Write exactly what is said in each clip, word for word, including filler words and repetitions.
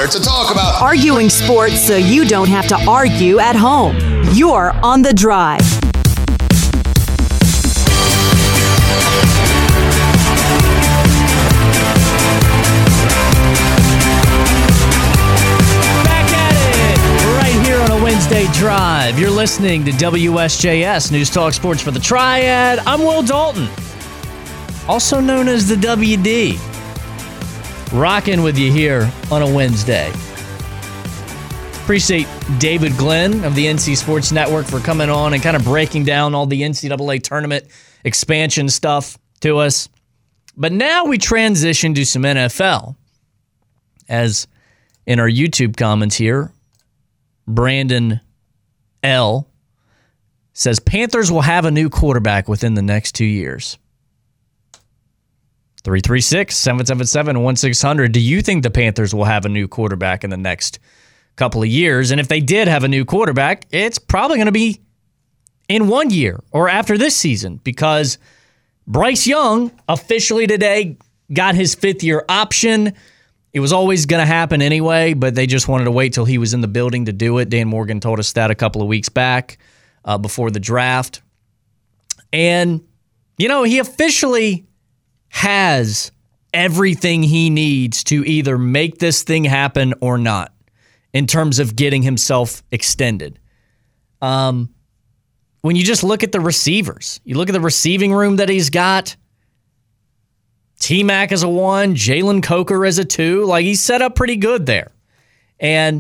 here to talk about arguing sports so you don't have to argue at home. You're on The Drive. Back at it right here on a Wednesday Drive. You're listening to W S J S News Talk Sports for the Triad. I'm Will Dalton, also known as the W D. Rocking with you here on a Wednesday. Appreciate David Glenn of the N C Sports Network for coming on and kind of breaking down all the N C double A tournament expansion stuff to us. But now we transition to some N F L. As in our YouTube comments here, Brandon L. says Panthers will have a new quarterback within the next two years. three three six, seven seven seven, one six zero zero. Do you think the Panthers will have a new quarterback in the next couple of years? And if they did have a new quarterback, it's probably going to be in one year or after this season, because Bryce Young officially today got his fifth-year option. It was always going to happen anyway, but they just wanted to wait till he was in the building to do it. Dan Morgan told us that a couple of weeks back uh, before the draft. And, you know, he officially has everything he needs to either make this thing happen or not in terms of getting himself extended. Um, when you just look at the receivers, you look at the receiving room that he's got, T-Mac as a one, Jalen Coker as a two, like he's set up pretty good there. And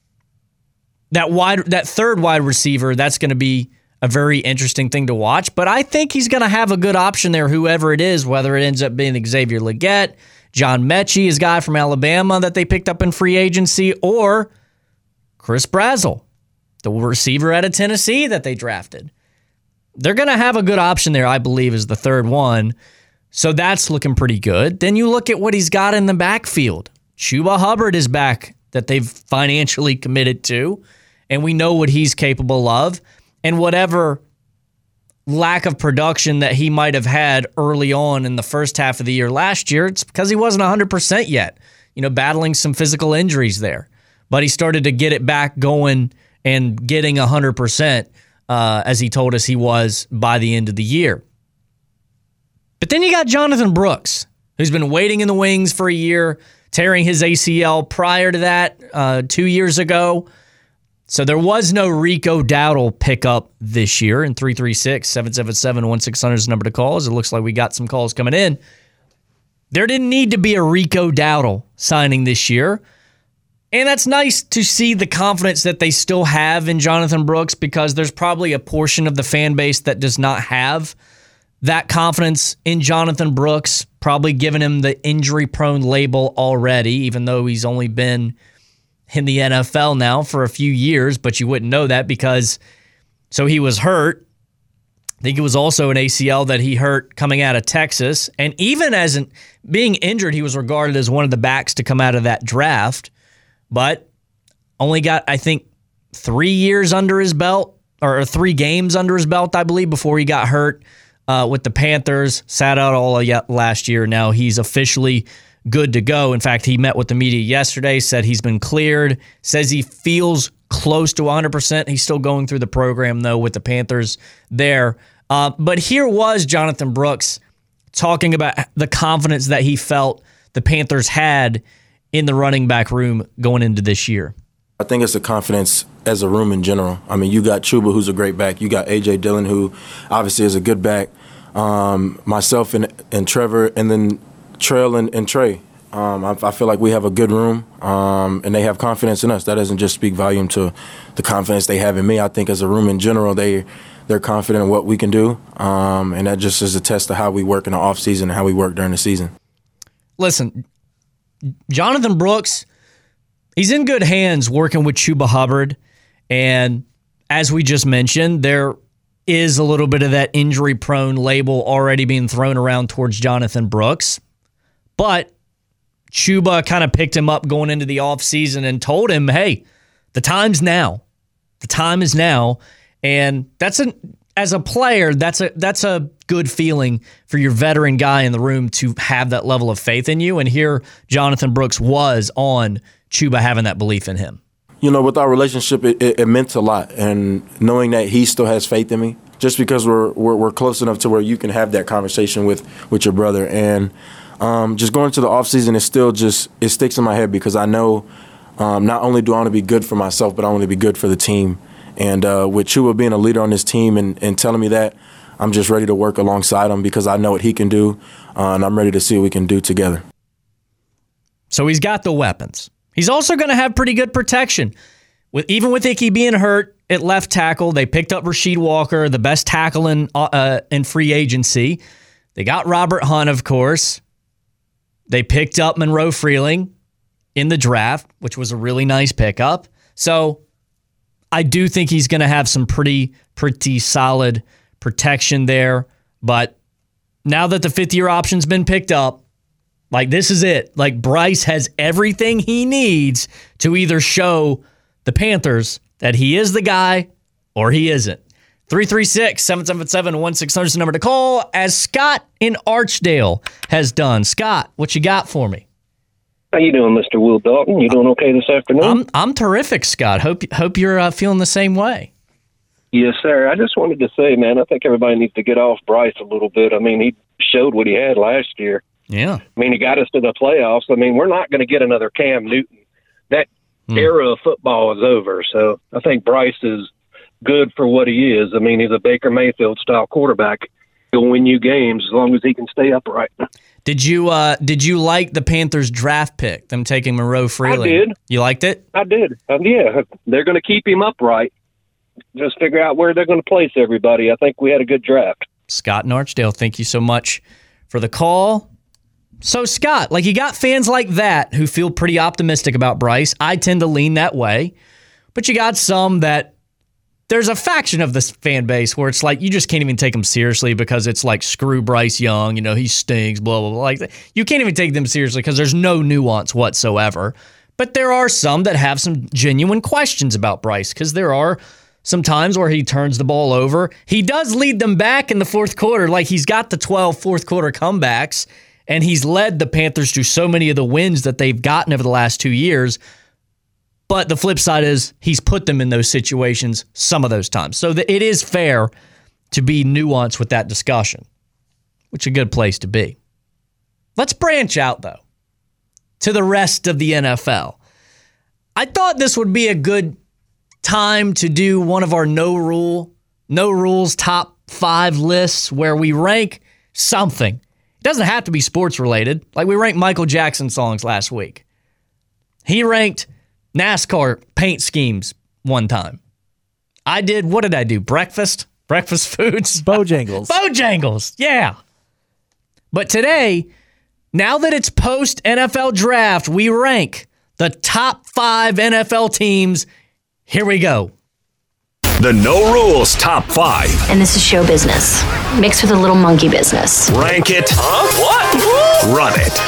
that wide, that third wide receiver, that's going to be a very interesting thing to watch, but I think he's going to have a good option there, whoever it is, whether it ends up being Xavier Legette, John Mechie, his guy from Alabama that they picked up in free agency, or Chris Brazzell, the receiver out of Tennessee that they drafted. They're going to have a good option there, I believe, is the third one. So that's looking pretty good. Then you look at what he's got in the backfield. Chuba Hubbard is back that they've financially committed to, and we know what he's capable of. And whatever lack of production that he might have had early on in the first half of the year last year, it's because he wasn't one hundred percent yet, you know, battling some physical injuries there. But he started to get it back going and getting one hundred percent, uh, as he told us he was by the end of the year. But then you got Jonathan Brooks, who's been waiting in the wings for a year, tearing his A C L prior to that uh, two years ago. So there was no Rico Dowdle pickup this year, and three three six, seven seven seven, one six zero zero is the number to call, as it looks like we got some calls coming in. There didn't need to be a Rico Dowdle signing this year, and that's nice to see the confidence that they still have in Jonathan Brooks, because there's probably a portion of the fan base that does not have that confidence in Jonathan Brooks, probably giving him the injury-prone label already, even though he's only been in the N F L now for a few years, but you wouldn't know that because, so he was hurt. I think it was also an A C L that he hurt coming out of Texas. And even as an, being injured, he was regarded as one of the backs to come out of that draft, but only got, I think, three years under his belt, or three games under his belt, I believe, before he got hurt uh, with the Panthers, sat out all of last year. Now he's officially good to go. In fact, he met with the media yesterday, said he's been cleared, says he feels close to one hundred percent. He's still going through the program, though, with the Panthers there. Uh, but here was Jonathan Brooks talking about the confidence that he felt the Panthers had in the running back room going into this year. I think it's the confidence as a room in general. I mean, you got Chuba, who's a great back. You got A J Dillon, who obviously is a good back. Um, myself and, and Trevor, and then Trail and, and Trey. Um, I, I feel like we have a good room, um, and they have confidence in us. That doesn't just speak volume to the confidence they have in me. I think as a room in general, they, they're confident in what we can do, um, and that just is a test of how we work in the offseason and how we work during the season. Listen, Jonathan Brooks, he's in good hands working with Chuba Hubbard, and as we just mentioned, there is a little bit of that injury-prone label already being thrown around towards Jonathan Brooks. But Chuba kind of picked him up going into the offseason and told him, hey, the time's now. The time is now. And that's an as a player, that's a that's a good feeling for your veteran guy in the room to have that level of faith in you. And here, Jonathan Brooks was on Chuba having that belief in him. You know, with our relationship, it, it, it meant a lot. And knowing that he still has faith in me, just because we're, we're we're close enough to where you can have that conversation with, with your brother. And um, just going to the offseason, it still just, it sticks in my head because I know um, not only do I want to be good for myself, but I want to be good for the team. And uh, with Chuba being a leader on this team and, and telling me that, I'm just ready to work alongside him because I know what he can do, uh, and I'm ready to see what we can do together. So he's got the weapons. He's also going to have pretty good protection. With even with Ickey being hurt at left tackle, they picked up Rasheed Walker, the best tackle in, uh, in free agency. They got Robert Hunt, of course. They picked up Monroe Freeling in the draft, which was a really nice pickup. So I do think he's going to have some pretty, pretty solid protection there. But now that the fifth-year option's been picked up, like, this is it. Like, Bryce has everything he needs to either show the Panthers that he is the guy or he isn't. three three six, seven seven seven, one six zero is the number to call, as Scott in Archdale has done. Scott, what you got for me? How you doing, Mister Will Dalton? You doing okay this afternoon? I'm I'm terrific, Scott. Hope hope you're uh, feeling the same way. Yes, sir. I just wanted to say, man, I think everybody needs to get off Bryce a little bit. I mean, he showed what he had last year. Yeah. I mean, he got us to the playoffs. I mean, we're not going to get another Cam Newton. That mm. era of football is over. So I think Bryce is good for what he is. I mean, he's a Baker Mayfield-style quarterback. He'll win you games as long as he can stay upright. Did you uh, did you like the Panthers' draft pick, them taking Monroe Freeling? I did. You liked it? I did. Um, yeah, they're going to keep him upright. Just figure out where they're going to place everybody. I think we had a good draft. Scott in Archdale, thank you so much for the call. So, Scott, like, you got fans like that who feel pretty optimistic about Bryce. I tend to lean that way. But you got some that there's a faction of this fan base where it's like you just can't even take them seriously because it's like, screw Bryce Young, you know, he stinks, blah, blah, blah. Like, you can't even take them seriously because there's no nuance whatsoever. But there are some that have some genuine questions about Bryce because there are some times where he turns the ball over. He does lead them back in the fourth quarter. Like, he's got the twelve fourth quarter comebacks, and he's led the Panthers to so many of the wins that they've gotten over the last two years. But the flip side is he's put them in those situations some of those times. So the, it is fair to be nuanced with that discussion, which is a good place to be. Let's branch out, though, to the rest of the N F L. I thought this would be a good time to do one of our no rule, no rules top five lists where we rank something. It doesn't have to be sports related. Like, we ranked Michael Jackson songs last week. He ranked NASCAR paint schemes one time. I did, what did I do? Breakfast? Breakfast foods? Bojangles. Bojangles, yeah. But today, now that it's post-N F L draft, we rank the top five N F L teams. Here we go. The No Rules Top five. And this is show business, mixed with a little monkey business. Rank it. Huh? What? Run it.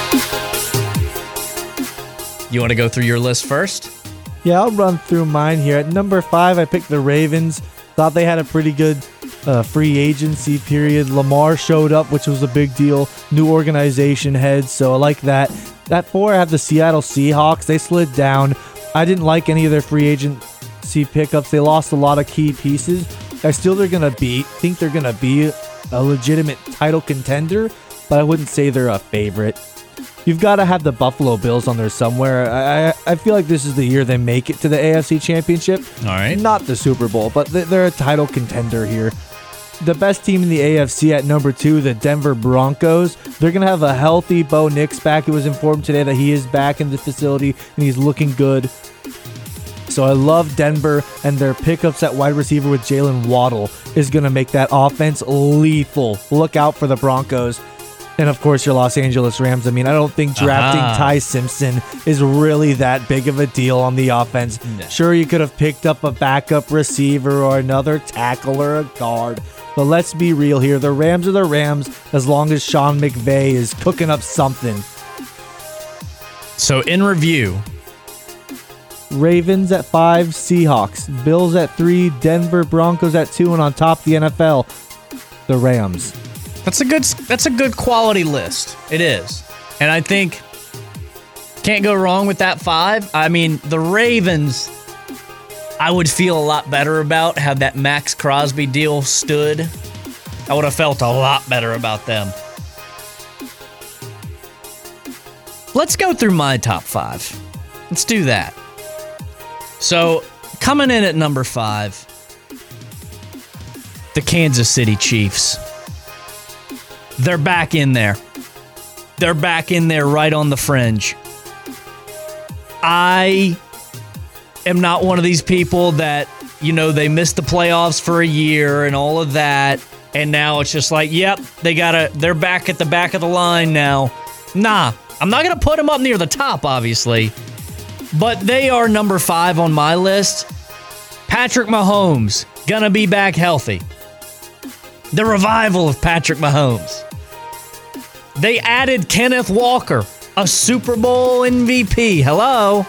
You want to go through your list first? Yeah, I'll run through mine here. At number five, I picked the Ravens. Thought they had a pretty good uh, free agency period. Lamar showed up, which was a big deal. New organization head, so I like that. At four, I have the Seattle Seahawks. They slid down. I didn't like any of their free agency pickups. They lost a lot of key pieces. I still they're gonna be think they're gonna be a legitimate title contender, but I wouldn't say they're a favorite. You've got to have the Buffalo Bills on there somewhere. I, I I feel like this is the year they make it to the A F C Championship. All right. Not the Super Bowl, but they're a title contender here. The best team in the A F C at number two, the Denver Broncos. They're going to have a healthy Bo Nix back. It was informed today that he is back in the facility, and he's looking good. So I love Denver, and their pickups at wide receiver with Jalen Waddle is going to make that offense lethal. Look out for the Broncos. And, of course, your Los Angeles Rams. I mean, I don't think drafting uh-huh. Ty Simpson is really that big of a deal on the offense. No. Sure, you could have picked up a backup receiver or another tackle or a guard. But let's be real here. The Rams are the Rams as long as Sean McVay is cooking up something. So, in review, Ravens at five, Seahawks. Bills at three, Denver Broncos at two, and on top of the N F L, the Rams. That's a good that's a good quality list. It is. And I think can't go wrong with that five. I mean, the Ravens, I would feel a lot better about had that Max Crosby deal stood. I would have felt a lot better about them. Let's go through my top five. Let's do that. So, coming in at number five, the Kansas City Chiefs. They're back in there. They're back in there right on the fringe. I am not one of these people that, you know, they missed the playoffs for a year and all of that, and now it's just like, yep, they gotta, they're back at the back of the line now. Nah, I'm not going to put them up near the top, obviously, but they are number five on my list. Patrick Mahomes, gonna be back healthy. The revival of Patrick Mahomes. They added Kenneth Walker, a Super Bowl M V P. Hello.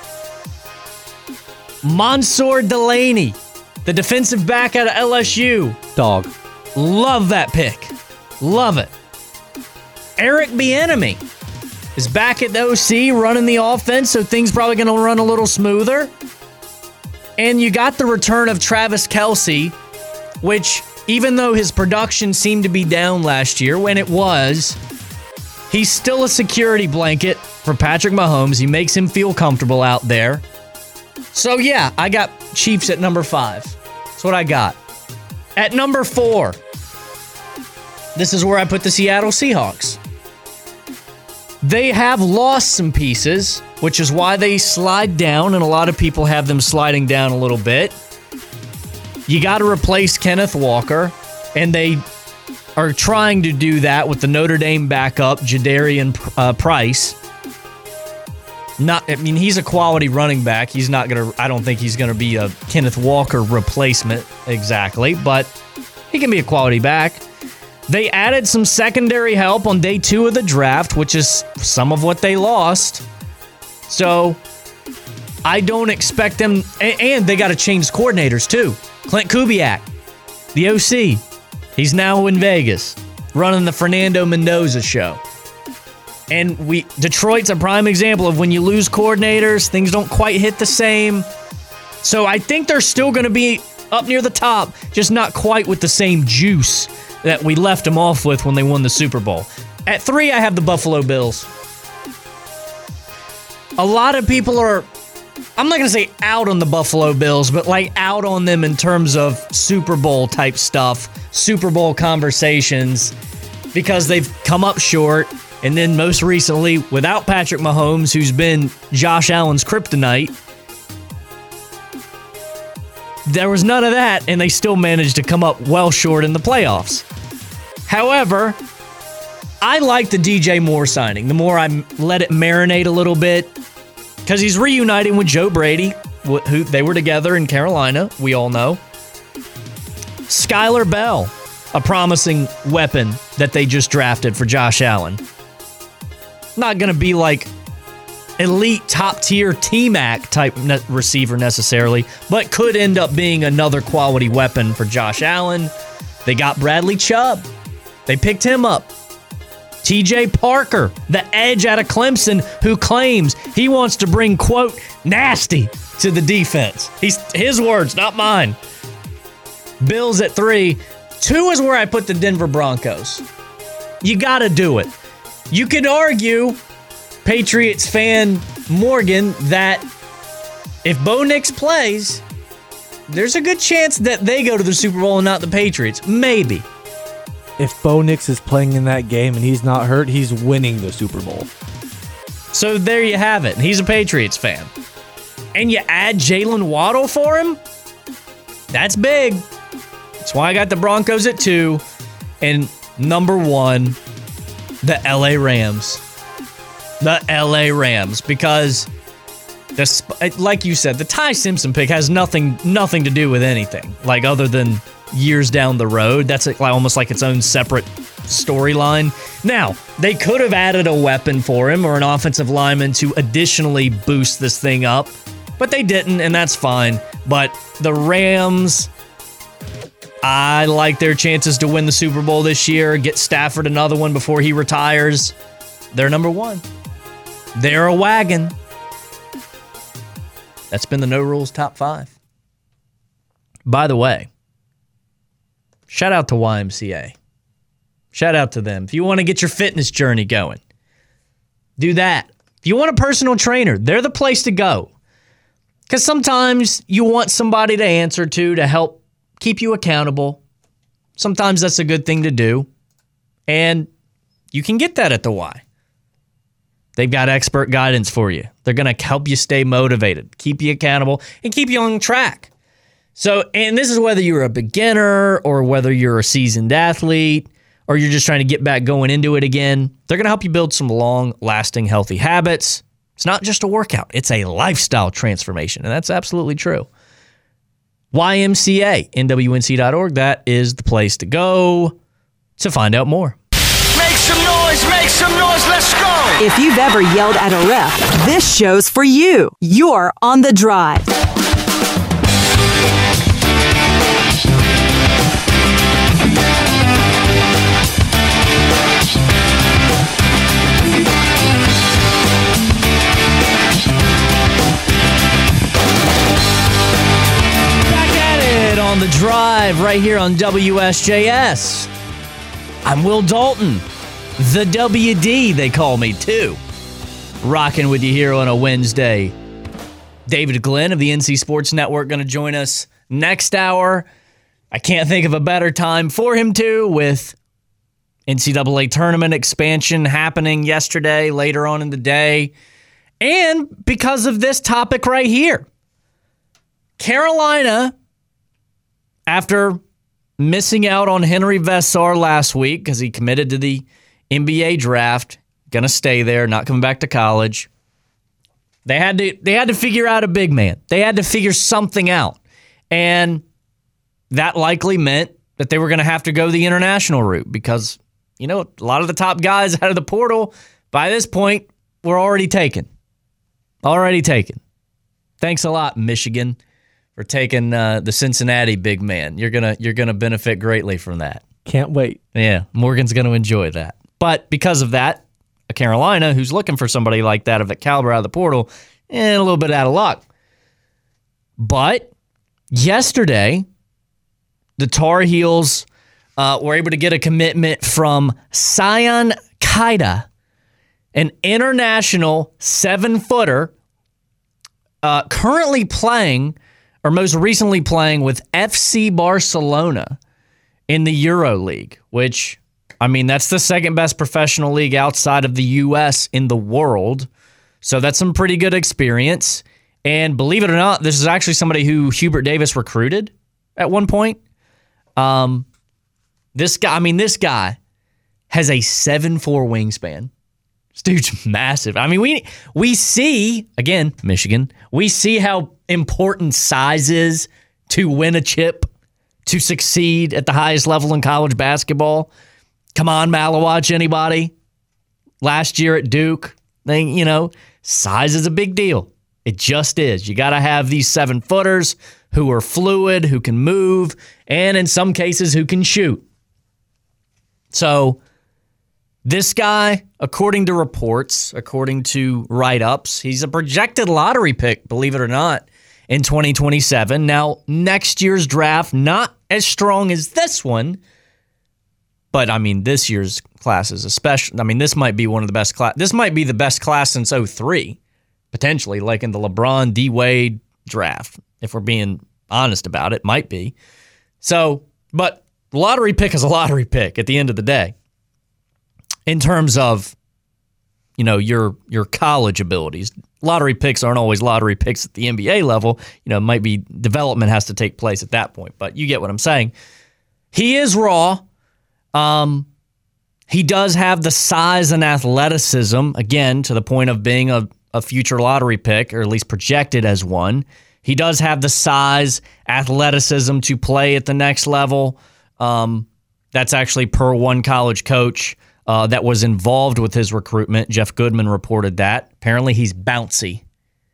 Mansour Delaney, the defensive back out of L S U. Dog. Love that pick. Love it. Eric Bieniemy is back at the O C running the offense, so things probably going to run a little smoother. And you got the return of Travis Kelce, which, even though his production seemed to be down last year, when it was, he's still a security blanket for Patrick Mahomes. He makes him feel comfortable out there. So, yeah, I got Chiefs at number five. That's what I got. At number four, this is where I put the Seattle Seahawks. They have lost some pieces, which is why they slide down, and a lot of people have them sliding down a little bit. You got to replace Kenneth Walker, and they are trying to do that with the Notre Dame backup, Jadarian uh, Price. Not, I mean, he's a quality running back. He's not going to, I don't think he's going to be a Kenneth Walker replacement exactly, but he can be a quality back. They added some secondary help on day two of the draft, which is some of what they lost. So I don't expect them, and they got to change coordinators too. Clint Kubiak, the O C, he's now in Vegas running the Fernando Mendoza show. And we Detroit's a prime example of when you lose coordinators, things don't quite hit the same. So I think they're still going to be up near the top, just not quite with the same juice that we left them off with when they won the Super Bowl. At three, I have the Buffalo Bills. A lot of people are, I'm not going to say out on the Buffalo Bills, but like out on them in terms of Super Bowl type stuff, Super Bowl conversations, because they've come up short. And then most recently, without Patrick Mahomes, who's been Josh Allen's kryptonite, there was none of that, and they still managed to come up well short in the playoffs. However, I like the D J Moore signing. The more I let it marinate a little bit, because he's reuniting with Joe Brady, who they were together in Carolina, we all know. Skylar Bell, a promising weapon that they just drafted for Josh Allen. Not going to be like elite top-tier T-Mac type ne- receiver necessarily, but could end up being another quality weapon for Josh Allen. They got Bradley Chubb. They picked him up. T J Parker, the edge out of Clemson, who claims he wants to bring, quote, nasty to the defense. He's his words, not mine. Bills at three. Two is where I put the Denver Broncos. You got to do it. You could argue, Patriots fan Morgan, that if Bo Nix plays, there's a good chance that they go to the Super Bowl and not the Patriots. Maybe. If Bo Nix is playing in that game and he's not hurt, he's winning the Super Bowl. So there you have it. He's a Patriots fan. And you add Jalen Waddle for him? That's big. That's why I got the Broncos at two. And number one, the L A Rams. The L A Rams. Because, the, like you said, the Ty Simpson pick has nothing nothing to do with anything. Like, other than years down the road. That's like almost like its own separate storyline. Now, they could have added a weapon for him or an offensive lineman to additionally boost this thing up. But they didn't, and that's fine. But the Rams, I like their chances to win the Super Bowl this year, get Stafford another one before he retires. They're number one. They're a wagon. That's been the No Rules Top five. By the way, shout out to Y M C A. Shout out to them. If you want to get your fitness journey going, do that. If you want a personal trainer, they're the place to go. Because sometimes you want somebody to answer to to help keep you accountable. Sometimes that's a good thing to do. And you can get that at the Y. They've got expert guidance for you. They're going to help you stay motivated, keep you accountable, and keep you on track. So, and this is whether you're a beginner or whether you're a seasoned athlete or you're just trying to get back going into it again. They're going to help you build some long-lasting healthy habits. It's not just a workout. It's a lifestyle transformation, and that's absolutely true. Y M C A, N W N C dot org, that is the place to go to find out more. Make some noise, make some noise, let's go! If you've ever yelled at a ref, this show's for you. You're on The Drive. On The Drive right here on W S J S. I'm Will Dalton. The W D, they call me too. Rocking with you here on a Wednesday. David Glenn of the N C Sports Network going to join us next hour. I can't think of a better time for him to, with N C double A tournament expansion happening yesterday, later on in the day. And because of this topic right here. Carolina, after missing out on Henry Vessar last week because he committed to the N B A draft, going to stay there, not coming back to college. They had to they had to figure out a big man. They had to figure something out. And that likely meant that they were going to have to go the international route because, you know, a lot of the top guys out of the portal by this point were already taken. Already taken. Thanks a lot, Michigan, for taking uh, the Cincinnati big man. You're gonna you're gonna benefit greatly from that. Can't wait. Yeah, Morgan's gonna enjoy that. But because of that, a Carolina who's looking for somebody like that of that caliber out of the portal, and a little bit out of luck. But yesterday, the Tar Heels uh, were able to get a commitment from Sion Kaida, an international seven-footer, uh, currently playing. Or most recently playing with F C Barcelona in the EuroLeague, which, I mean, that's the second best professional league outside of the U S in the world. So that's some pretty good experience. And believe it or not, this is actually somebody who Hubert Davis recruited at one point. Um, this guy, I mean, this guy has a seven foot four wingspan. This dude's massive. I mean, we we see, again, Michigan, we see how important size is to win a chip, to succeed at the highest level in college basketball. Come on, Malawatch, anybody? Last year at Duke, they, you know, size is a big deal. It just is. You got to have these seven-footers who are fluid, who can move, and in some cases, who can shoot. So this guy, according to reports, according to write-ups, he's a projected lottery pick, believe it or not, in twenty twenty-seven. Now, next year's draft, not as strong as this one, but, I mean, this year's class is especially, I mean, this might be one of the best class. This might be the best class since oh three, potentially, like in the LeBron D-Wade draft, if we're being honest about it, might be. So, but lottery pick is a lottery pick at the end of the day. In terms of, you know, your your college abilities, lottery picks aren't always lottery picks at the N B A level. You know, it might be development has to take place at that point, but you get what I'm saying. He is raw. Um, he does have the size and athleticism, again, to the point of being a, a future lottery pick, or at least projected as one. He does have the size, athleticism to play at the next level. Um, that's actually per one college coach Uh, that was involved with his recruitment. Jeff Goodman reported that. Apparently he's bouncy.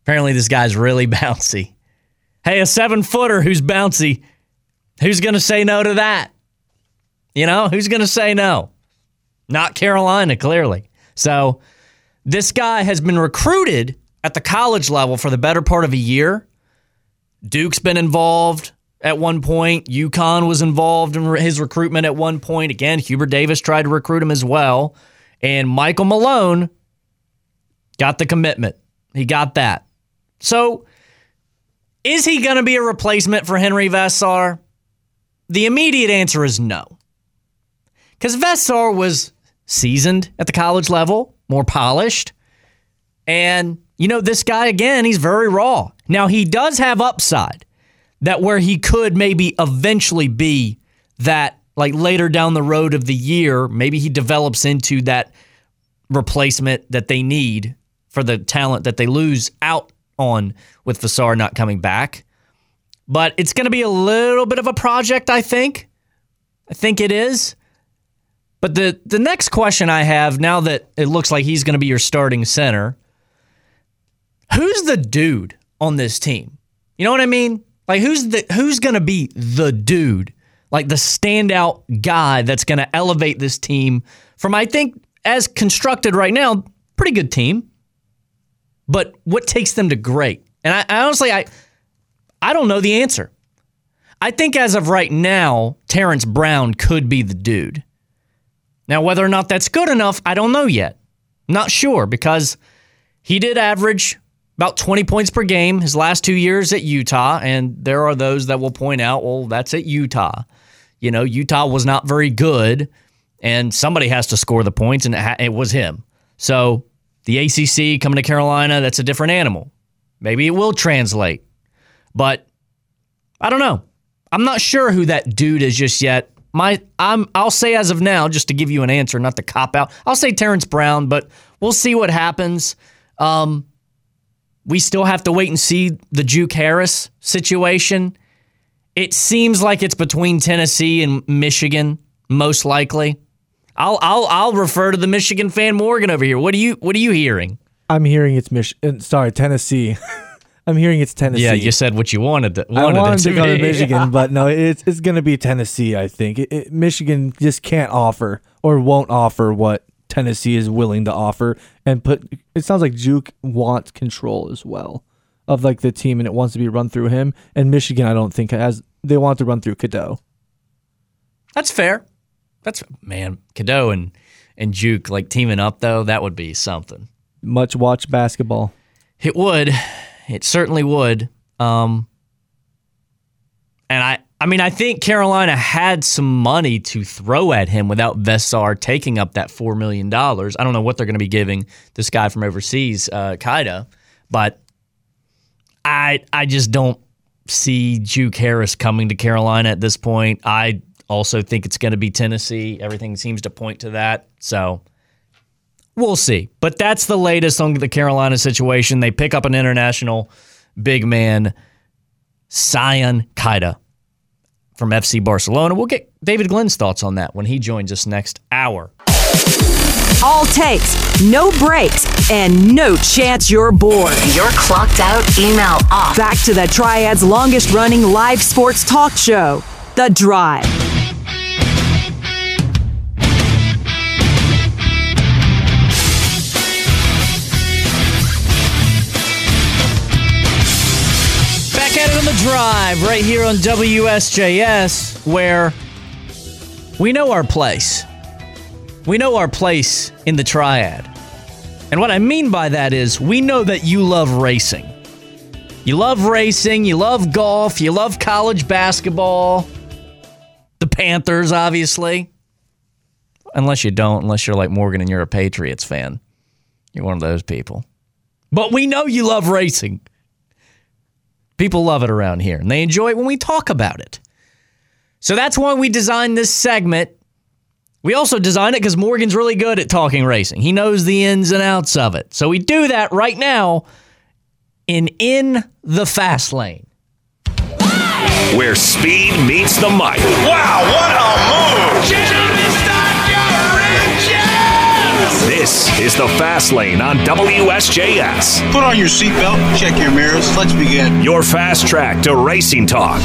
Apparently this guy's really bouncy. Hey, a seven-footer who's bouncy, who's going to say no to that? You know, who's going to say no? Not Carolina, clearly. So this guy has been recruited at the college level for the better part of a year. Duke's been involved at one point. UConn was involved in his recruitment at one point. Again, Hubert Davis tried to recruit him as well. And Michael Malone got the commitment. He got that. So is he going to be a replacement for Henry Vesar? The immediate answer is no. Because Vesar was seasoned at the college level, more polished. And, you know, this guy, again, he's very raw. Now, he does have upside that where he could maybe eventually be that, like later down the road of the year, maybe he develops into that replacement that they need for the talent that they lose out on with Vesar not coming back. But it's going to be a little bit of a project, I think. I think it is. But the, the next question I have, now that it looks like he's going to be your starting center, who's the dude on this team? You know what I mean? Like, who's the who's going to be the dude? Like, the standout guy that's going to elevate this team from, I think, as constructed right now, pretty good team. But what takes them to great? And I, I honestly, I I don't know the answer. I think as of right now, Terrence Brown could be the dude. Now, whether or not that's good enough, I don't know yet. Not sure, because he did average about twenty points per game his last two years at Utah, and there are those that will point out, well, that's at Utah. You know, Utah was not very good, and somebody has to score the points, and it, ha- it was him. So the A C C coming to Carolina, that's a different animal. Maybe it will translate, but I don't know. I'm not sure who that dude is just yet. My, I'm, I'll say as of now, just to give you an answer, not to cop out, I'll say Terrence Brown, but we'll see what happens. Um, we still have to wait and see the Juke Harris situation. It seems like it's between Tennessee and Michigan, most likely. I'll, I'll, I'll refer to the Michigan fan Morgan over here. What are you, what are you hearing? I'm hearing it's Mich- sorry, Tennessee. I'm hearing it's Tennessee. Yeah, you said what you wanted. To, wanted I wanted to, to go be. to Michigan, but no, it's it's going to be Tennessee, I think. It, it, Michigan just can't offer or won't offer what Tennessee is willing to offer. And put. It sounds like Juke wants control as well of like the team, and it wants to be run through him. And Michigan, I don't think, has. They want to run through Cadeau. That's fair. That's, man, Cadeau and, and Juke, like teaming up, though, that would be something. Much watch basketball. It would. It certainly would. Um, and I, I mean, I think Carolina had some money to throw at him without Vesar taking up that four million dollars. I don't know what they're going to be giving this guy from overseas, uh, Kaida, but I, I just don't see Juke Harris coming to Carolina at this point. I also think it's going to be Tennessee. Everything seems to point to that. So we'll see. But that's the latest on the Carolina situation. They pick up an international big man, Sion Kaida from F C Barcelona. We'll get David Glenn's thoughts on that when he joins us next hour. All takes, no breaks, and no chance you're bored. You're clocked out, email off. Back to the Triad's longest-running live sports talk show, The Drive. Back at it on The Drive, right here on W S J S, where we know our place. We know our place in the Triad. And what I mean by that is we know that you love racing. You love racing, you love golf, you love college basketball, the Panthers, obviously. Unless you don't, unless you're like Morgan and you're a Patriots fan. You're one of those people. But we know you love racing. People love it around here, and they enjoy it when we talk about it. So that's why we designed this segment. We also designed it because Morgan's really good at talking racing. He knows the ins and outs of it. So we do that right now in In the Fast Lane. Where speed meets the mic. Wow, what a move! Gentlemen, start your engine! This is the Fast Lane on W S J S. Put on your seatbelt, check your mirrors. Let's begin. Your fast track to racing talk.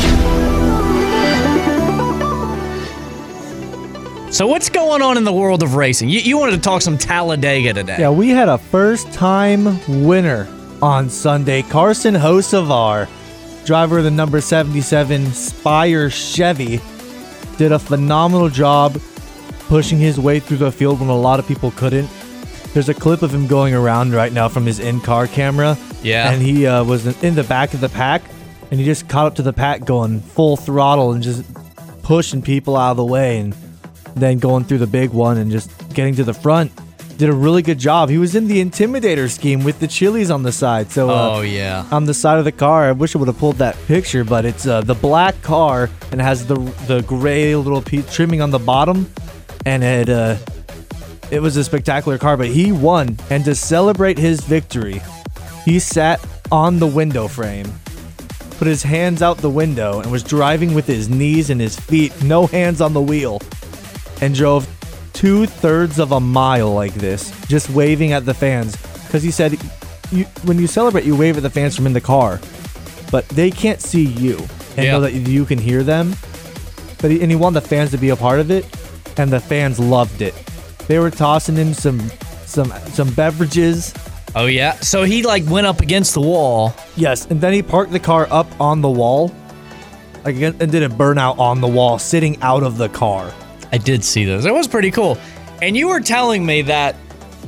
So what's going on in the world of racing? You, you wanted to talk some Talladega today. Yeah, we had a first-time winner on Sunday. Carson Hocevar, driver of the number seventy-seven Spire Chevy, did a phenomenal job pushing his way through the field when a lot of people couldn't. There's a clip of him going around right now from his in-car camera. Yeah. And he uh, was in the back of the pack, and he just caught up to the pack going full throttle and just pushing people out of the way, and then going through the big one and just getting to the front. Did a really good job. He was in the Intimidator scheme with the chilies on the side. So, uh, oh, yeah. on the side of the car, I wish I would have pulled that picture, but it's uh, the black car and it has the the gray little piece trimming on the bottom, and it uh, it was a spectacular car. But he won, and to celebrate his victory, he sat on the window frame, put his hands out the window, and was driving with his knees and his feet, no hands on the wheel, and drove two-thirds of a mile like this, just waving at the fans. Because he said, you, when you celebrate, you wave at the fans from in the car, but they can't see you and Yeah. know that you can hear them. But he, and he wanted the fans to be a part of it, and the fans loved it. They were tossing him some some some beverages. Oh, yeah? So he, like, went up against the wall. Yes, and then he parked the car up on the wall, like, and did a burnout on the wall, sitting out of the car. I did see those. It was pretty cool. And you were telling me that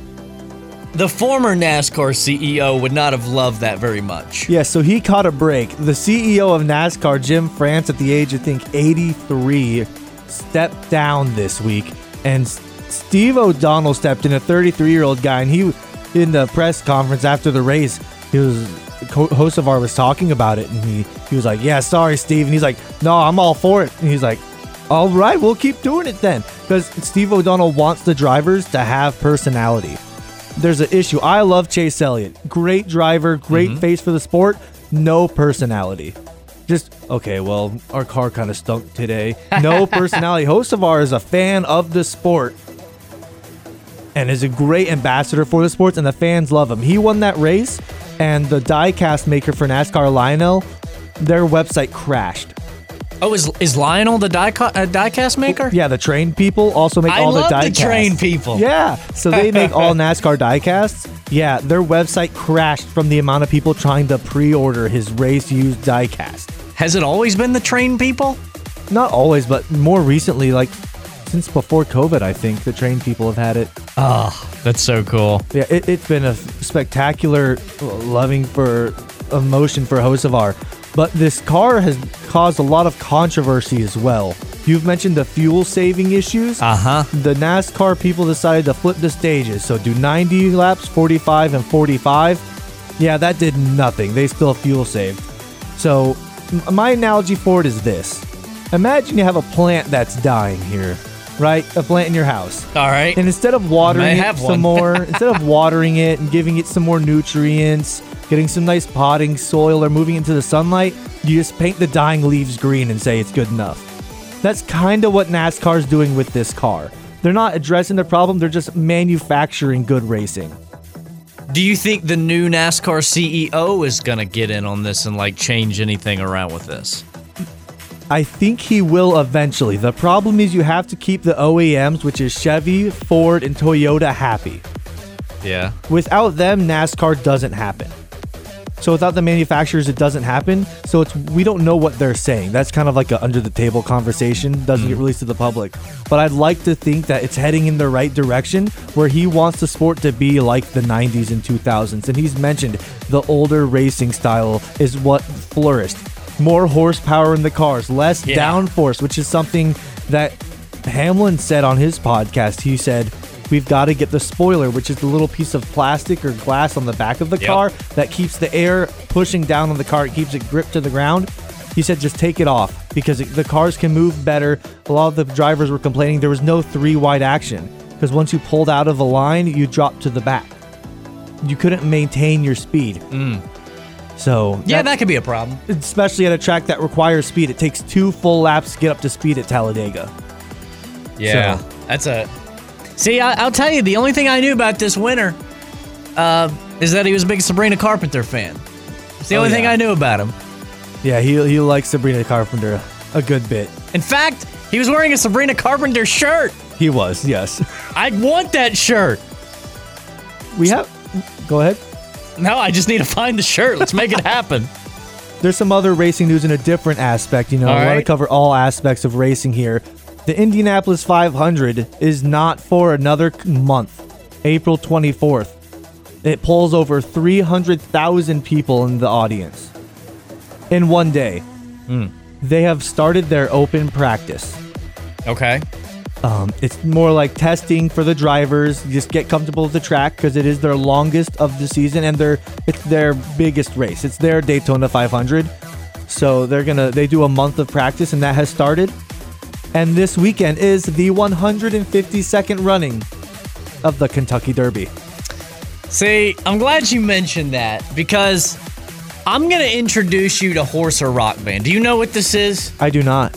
the former NASCAR C E O would not have loved that very much. Yeah, so he caught a break. The C E O of NASCAR, Jim France, at the age, I think, eighty-three, stepped down this week. And Steve O'Donnell stepped in, a thirty-three-year-old guy, and he, in the press conference after the race, he was, Hocevar was talking about it, and he, he was like, yeah, sorry, Steve. And he's like, no, I'm all for it. And he's like, all right, we'll keep doing it then. Because Steve O'Donnell wants the drivers to have personality. There's an issue. I love Chase Elliott. Great driver, great mm-hmm. face for the sport, no personality. Just, okay, well, our car kind of stunk today. No personality. Hocevar is a fan of the sport and is a great ambassador for the sports, and the fans love him. He won that race, and the diecast maker for NASCAR, Lionel, their website crashed. Oh, is is Lionel the die uh, diecast maker? Yeah, the train people also make I all the diecasts. I love the train people. Yeah, so they make all NASCAR diecasts. Yeah, their website crashed from the amount of people trying to pre-order his race-used diecast. Has it always been the train people? Not always, but more recently, like since before COVID, I think the train people have had it. Oh, that's so cool. Yeah, it, it's been a spectacular loving for emotion for Hocevar. But this car has caused a lot of controversy as well. You've mentioned the fuel saving issues. Uh-huh. The NASCAR people decided to flip the stages. So do ninety laps, forty-five, and forty-five. Yeah, that did nothing. They still fuel saved. So my analogy for it is this. Imagine you have a plant that's dying here, right? A plant in your house. All right. And instead of watering it some more, instead of watering it and giving it some more nutrients, getting some nice potting soil, or moving into the sunlight, you just paint the dying leaves green and say it's good enough. That's kind of what NASCAR's doing with this car. They're not addressing the problem, they're just manufacturing good racing. Do you think the new NASCAR C E O is going to get in on this and like change anything around with this? I think he will eventually. The problem is you have to keep the O E Ms, which is Chevy, Ford, and Toyota, happy. Yeah. Without them, NASCAR doesn't happen. So without the manufacturers, it doesn't happen. So it's we don't know what they're saying. That's kind of like an under-the-table conversation. Doesn't mm. get released to the public. But I'd like to think that it's heading in the right direction, where he wants the sport to be like the nineties and two thousands. And he's mentioned the older racing style is what flourished. More horsepower in the cars, less yeah. downforce, which is something that Hamlin said on his podcast. He said, we've got to get the spoiler, which is the little piece of plastic or glass on the back of the yep. car that keeps the air pushing down on the car. It keeps it gripped to the ground. He said, just take it off because it, the cars can move better. A lot of the drivers were complaining there was no three-wide action because once you pulled out of a line, you dropped to the back. You couldn't maintain your speed. Mm. So yeah, that, that could be a problem. Especially at a track that requires speed. It takes two full laps to get up to speed at Talladega. Yeah, so. that's a... See, I, I'll tell you, the only thing I knew about this winner uh, is that he was a big Sabrina Carpenter fan. It's the Oh, only yeah. thing I knew about him. Yeah, he he likes Sabrina Carpenter a good bit. In fact, he was wearing a Sabrina Carpenter shirt. He was, yes. I want that shirt. We have. Go ahead. No, I just need to find the shirt. Let's make it happen. There's some other racing news in a different aspect. You know, All I want to right. cover all aspects of racing here. The Indianapolis five hundred is not for another c- month, April twenty-fourth. It pulls over three hundred thousand people in the audience in one day. Mm. They have started their open practice. Okay. Um, it's more like testing for the drivers. Just get comfortable with the track because it is their longest of the season and their it's their biggest race. It's their Daytona five hundred. So they're gonna they do a month of practice and that has started. And this weekend is the one hundred fifty-second running of the Kentucky Derby. See, I'm glad you mentioned that because I'm going to introduce you to Horse or Rock Band. Do you know what this is? I do not.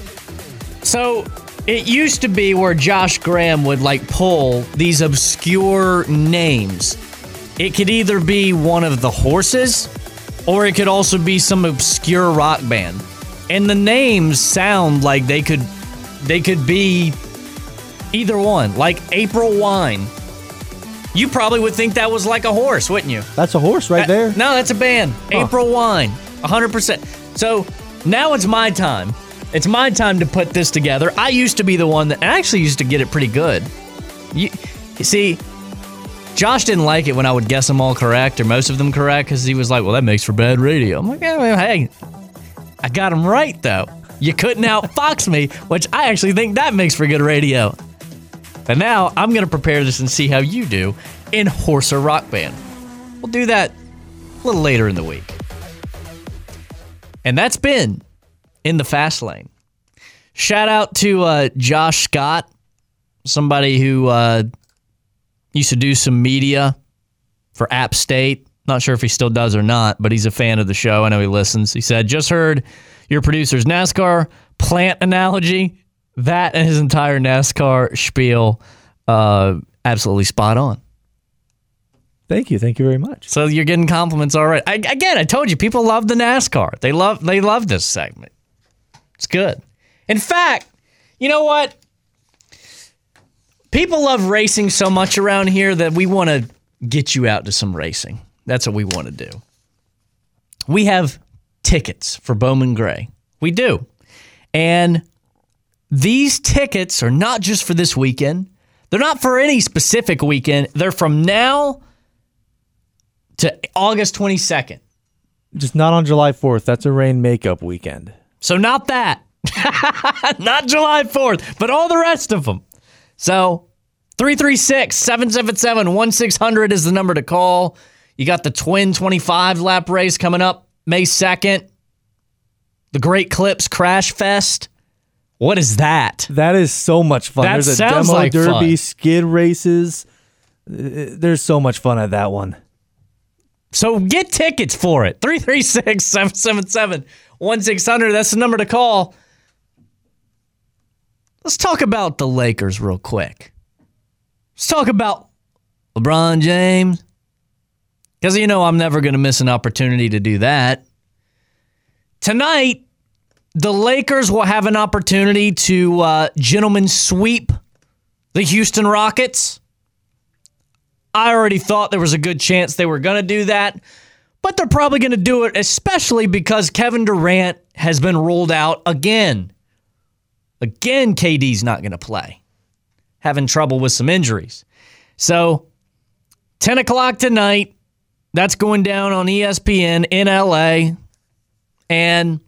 So, it used to be where Josh Graham would like pull these obscure names. It could either be one of the horses or it could also be some obscure rock band. And the names sound like they could they could be either one, like April Wine. You probably would think that was like a horse, wouldn't you? That's a horse right That- there. No, that's a band. Huh. April Wine, one hundred percent. So now it's my time. It's my time to put this together. I used to be the one that I actually used to get it pretty good. You, you see, Josh didn't like it when I would guess them all correct or most of them correct because he was like, well, that makes for bad radio. I'm like, yeah, well, hey, I got them right, though. You couldn't outfox me, which I actually think that makes for good radio. And now I'm going to prepare this and see how you do in Horse or Rock Band. We'll do that a little later in the week. And that's been In the Fast Lane. Shout out to uh, Josh Scott, somebody who uh, used to do some media for App State. Not sure if he still does or not, but he's a fan of the show. I know he listens. He said, just heard your producer's NASCAR plant analogy. That and his entire NASCAR spiel, uh, absolutely spot on. Thank you. Thank you very much. So you're getting compliments all right. I, again, I told you, people love the NASCAR. They love they love this segment. It's good. In fact, you know what? People love racing so much around here that we want to get you out to some racing. That's what we want to do. We have tickets for Bowman Gray. We do. And these tickets are not just for this weekend. They're not for any specific weekend. They're from now to August twenty-second. Just not on July fourth. That's a rain makeup weekend. So not that. Not July fourth, but all the rest of them. So three three six, seven seven seven, one six zero zero is the number to call. You got the Twin twenty-five lap race coming up May second. The Great Clips Crash Fest. What is that? That is so much fun. That There's a sounds demo like derby, fun. skid races. Uh, There's so much fun at that one. So get tickets for it. three three six, seven seven seven, one six zero zero. That's the number to call. Let's talk about the Lakers real quick. Let's talk about LeBron James. Because you know I'm never going to miss an opportunity to do that. Tonight, the Lakers will have an opportunity to uh, gentlemen sweep the Houston Rockets. I already thought there was a good chance they were going to do that, but they're probably going to do it, especially because Kevin Durant has been ruled out again. Again, K D's not going to play. Having trouble with some injuries. So, ten o'clock tonight, that's going down on E S P N in L A. And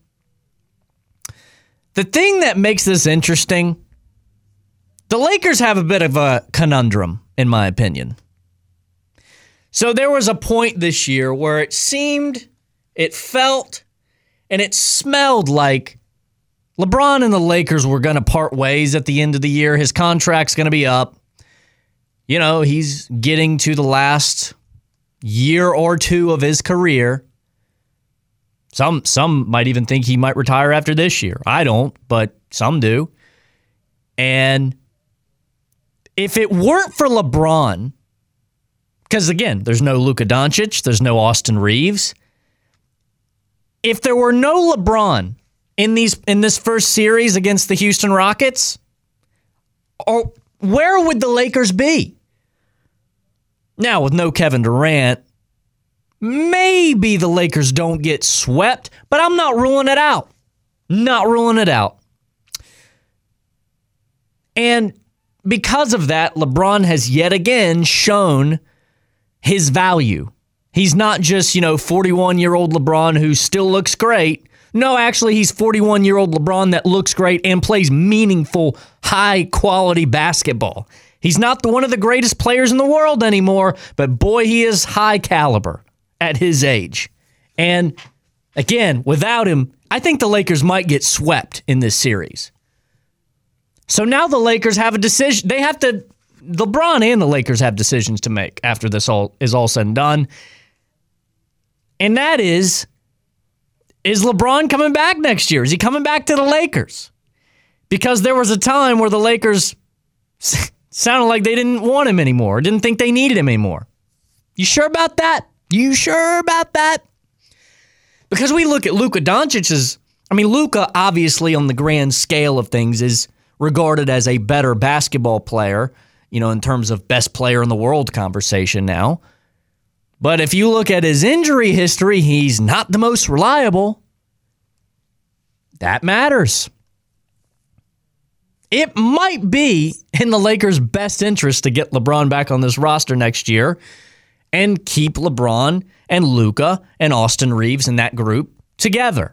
the thing that makes this interesting, the Lakers have a bit of a conundrum, in my opinion. So there was a point this year where it seemed, it felt, and it smelled like LeBron and the Lakers were going to part ways at the end of the year. His contract's going to be up. You know, he's getting to the last year or two of his career. Some some might even think he might retire after this year. I don't, but some do. And if it weren't for LeBron, because again, there's no Luka Doncic, there's no Austin Reeves. If there were no LeBron in these in this first series against the Houston Rockets, or where would the Lakers be? Now, with no Kevin Durant, maybe the Lakers don't get swept, but I'm not ruling it out. Not ruling it out. And because of that, LeBron has yet again shown his value. He's not just, you know, forty-one-year-old LeBron who still looks great. No, actually, he's forty-one-year-old LeBron that looks great and plays meaningful, high-quality basketball. He's not the, one of the greatest players in the world anymore, but boy, he is high caliber at his age. And again, without him, I think the Lakers might get swept in this series. So now the Lakers have a decision. They have to, LeBron and the Lakers have decisions to make after this all is all said and done. And that is, is LeBron coming back next year? Is he coming back to the Lakers? Because there was a time where the Lakers sounded like they didn't want him anymore, didn't think they needed him anymore. You sure about that? You sure about that? Because we look at Luka Doncic's, I mean, Luka obviously on the grand scale of things is regarded as a better basketball player, you know, in terms of best player in the world conversation now. But if you look at his injury history, he's not the most reliable. That matters. It might be in the Lakers' best interest to get LeBron back on this roster next year and keep LeBron and Luka and Austin Reeves and that group together.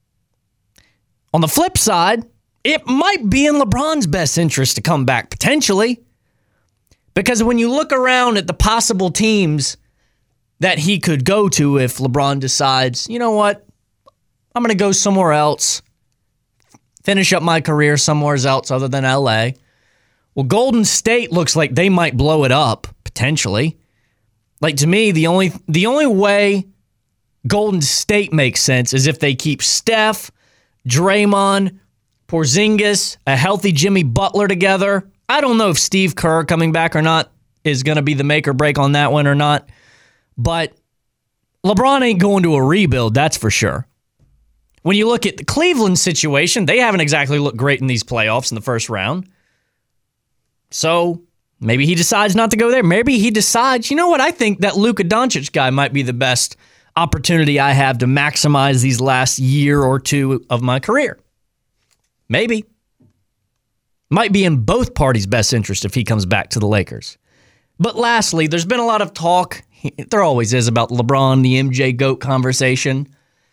On the flip side, it might be in LeBron's best interest to come back, potentially. Because when you look around at the possible teams that he could go to if LeBron decides, you know what, I'm going to go somewhere else, finish up my career somewhere else other than L A. Well, Golden State looks like they might blow it up, potentially. Like, to me, the only the only way Golden State makes sense is if they keep Steph, Draymond, Porzingis, a healthy Jimmy Butler together. I don't know if Steve Kerr coming back or not is going to be the make or break on that one or not. But LeBron ain't going to a rebuild, that's for sure. When you look at the Cleveland situation, they haven't exactly looked great in these playoffs in the first round. So maybe he decides not to go there. Maybe he decides, you know what, I think that Luka Doncic guy might be the best opportunity I have to maximize these last year or two of my career. Maybe. Might be in both parties' best interest if he comes back to the Lakers. But lastly, there's been a lot of talk, there always is, about LeBron, the M J GOAT conversation.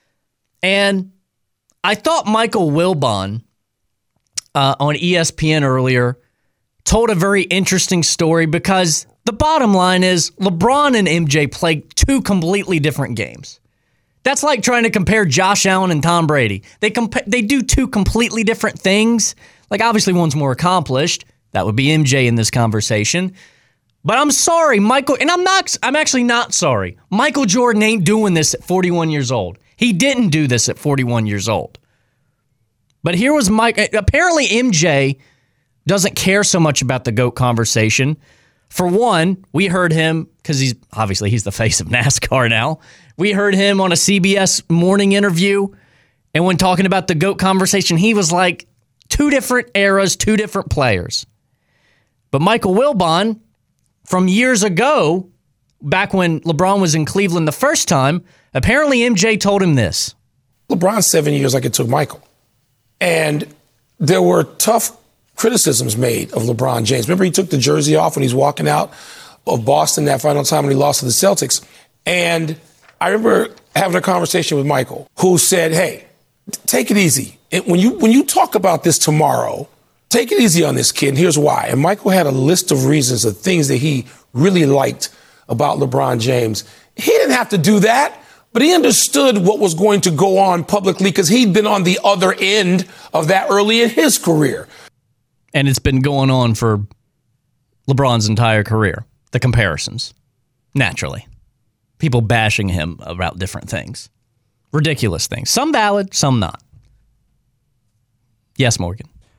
And I thought Michael Wilbon uh, on E S P N earlier told a very interesting story because the bottom line is LeBron and M J play two completely different games. That's like trying to compare Josh Allen and Tom Brady. They compa- they do two completely different things. Like, obviously, one's more accomplished. That would be M J in this conversation. But I'm sorry, Michael, and I'm not. I'm actually not sorry. Michael Jordan ain't doing this at forty-one years old. He didn't do this at forty-one years old. But here was Mike. Apparently, M J doesn't care so much about the GOAT conversation. For one, we heard him, because he's obviously he's the face of NASCAR now. We heard him on a C B S morning interview, and when talking about the GOAT conversation, he was like, two different eras, two different players. But Michael Wilbon, from years ago, back when LeBron was in Cleveland the first time, apparently M J told him this. LeBron seven years like it took Michael. And there were tough criticisms made of LeBron James. Remember, he took the jersey off when he's walking out of Boston that final time when he lost to the Celtics. And I remember having a conversation with Michael, who said, hey, take it easy. And when you when you talk about this tomorrow, take it easy on this kid, and here's why. And Michael had a list of reasons, of things that he really liked about LeBron James. He didn't have to do that, but he understood what was going to go on publicly because he'd been on the other end of that early in his career. And it's been going on for LeBron's entire career, the comparisons, naturally. People bashing him about different things. Ridiculous things. Some valid, some not. Yes, Morgan.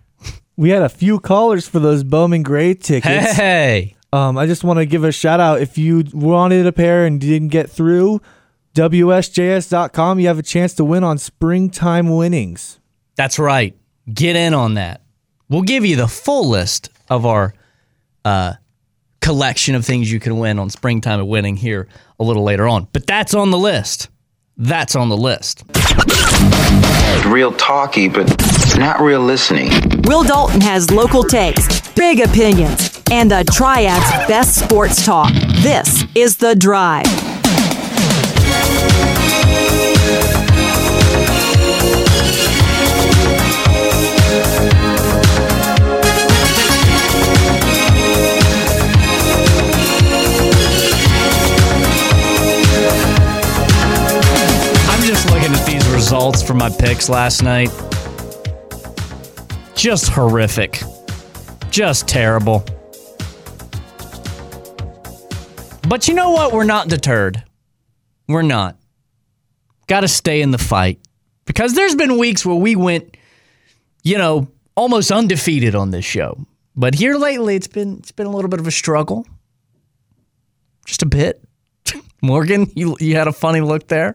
We had a few callers for those Bowman Gray tickets. Hey! Um, I just want to give a shout out. If you wanted a pair and didn't get through, W S J S dot com, you have a chance to win on Springtime Winnings. That's right. Get in on that. We'll give you the full list of our uh, collection of things you can win on Springtime Winning here a little later on. But that's on the list. That's on the list. Real talky, but not real listening. Will Dalton has local takes, big opinions, and the Triad's best sports talk. This is The Drive. Results from my picks last night. Just horrific. Just terrible. But you know what? We're not deterred. We're not. Got to stay in the fight. Because there's been weeks where we went, you know, almost undefeated on this show. But here lately, it's been it's been a little bit of a struggle. Just a bit. Morgan, you you had a funny look there.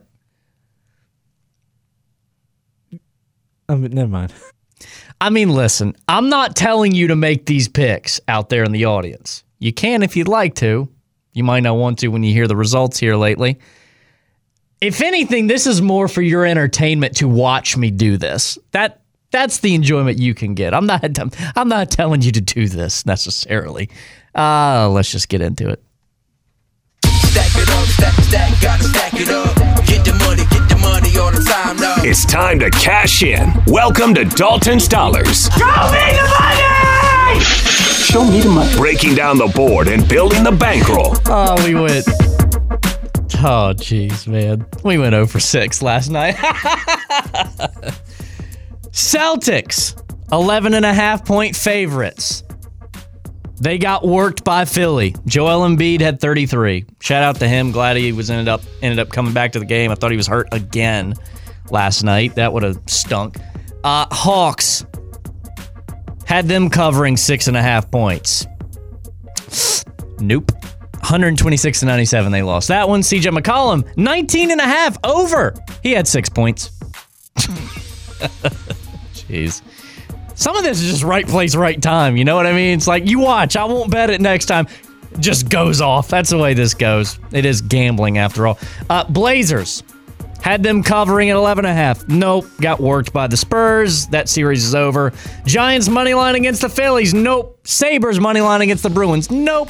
Um, never mind. I mean, listen, I'm not telling you to make these picks out there in the audience. You can if you'd like to. You might not want to when you hear the results here lately. If anything, this is more for your entertainment to watch me do this. That that's the enjoyment you can get. I'm not I'm not telling you to do this necessarily. Uh, let's just get into it. Stack it up, stack, stack, gotta stack it up. Get the money, get the money all the time now. It's time to cash in. Welcome to Dalton's Dollars. Show me the money! Show me the money. Breaking down the board and building the bankroll. Oh, we went. Oh, jeez, man. We went oh for six last night. Celtics, eleven and a half point favorites. They got worked by Philly. Joel Embiid had thirty-three. Shout out to him. Glad he was ended up ended up coming back to the game. I thought he was hurt again last night. That would have stunk. Uh, Hawks had them covering six and a half points. Nope. one twenty-six to ninety-seven they lost. That one, C J McCollum, nineteen and a half over. He had six points. Jeez. Some of this is just right place, right time. You know what I mean? It's like, you watch, I won't bet it next time. Just goes off. That's the way this goes. It is gambling after all. Uh, Blazers had them covering at eleven and a half. Nope. Got worked by the Spurs. That series is over. Giants money line against the Phillies. Nope. Sabres money line against the Bruins. Nope.